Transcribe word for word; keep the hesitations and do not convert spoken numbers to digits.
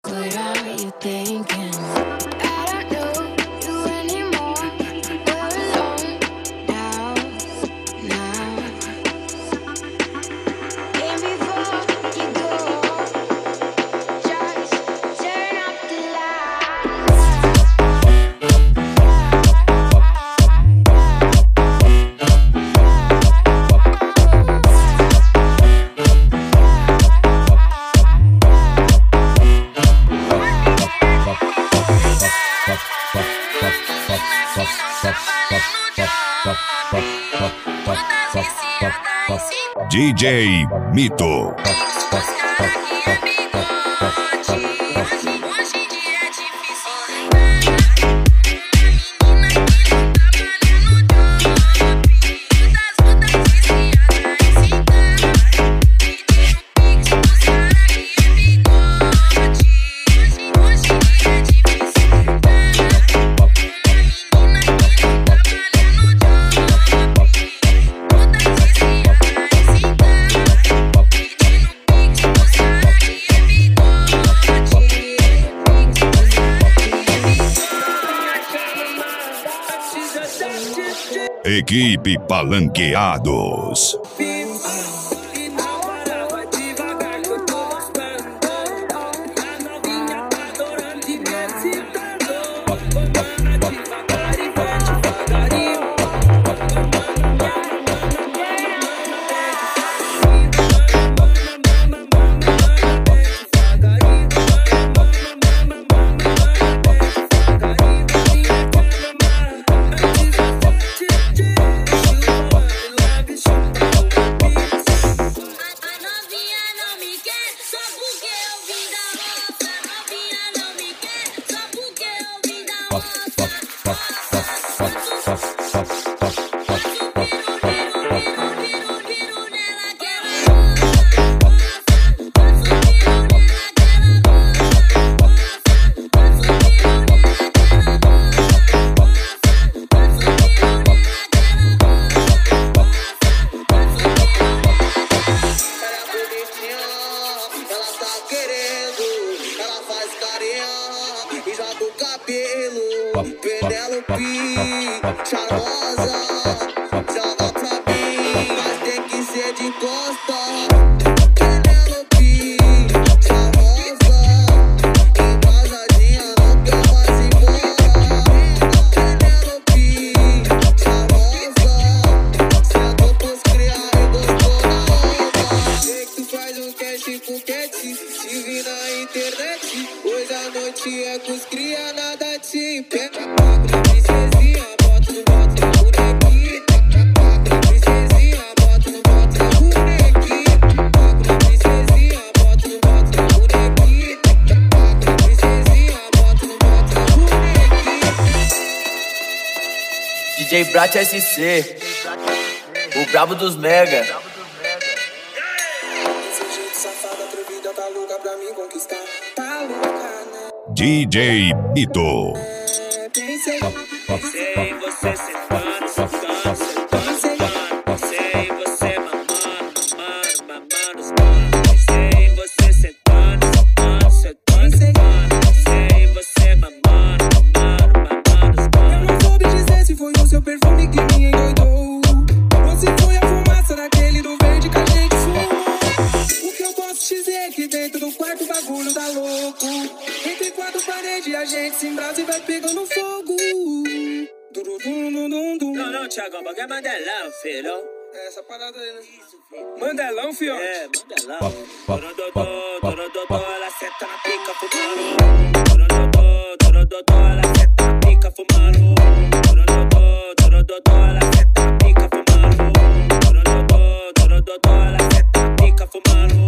What are you thinking? I don't know you anymore. We're alone now, now. And before you go, just turn off the D J Mito. Equipe Palanqueados. D J Brat S C, o brabo dos mega. D J Mito. Pensei em você sentando, sentando, sentando, sentando. Pensei em você mamando, mamando, mamando os manos. Pensei em você sentando, sentando, sentando, sentando. Pensei em você mamando, mamando, mamando os manos. Eu não soube dizer se foi o seu perfume que me endoidou ou se foi a fumaça daquele do verde que a gente fumou. O que eu posso dizer é que dentro do quarto o bagulho dá louco. Entre quatro paredes a gente se embrasa e vai pegando fogo. Não, não, Thiagão, bagulho é Mandelão, filho. É essa parada aí, né? Isso, filho. Mandelão, fiote. É, Mandelão. Dorododô, dorododô, ela senta na pica fumando. Dorododô, dorododô, ela senta na pica fumando. Dorododô, dorododô, ela senta na pica fumando. Dorododô, dorododô, ela senta na pica fumando.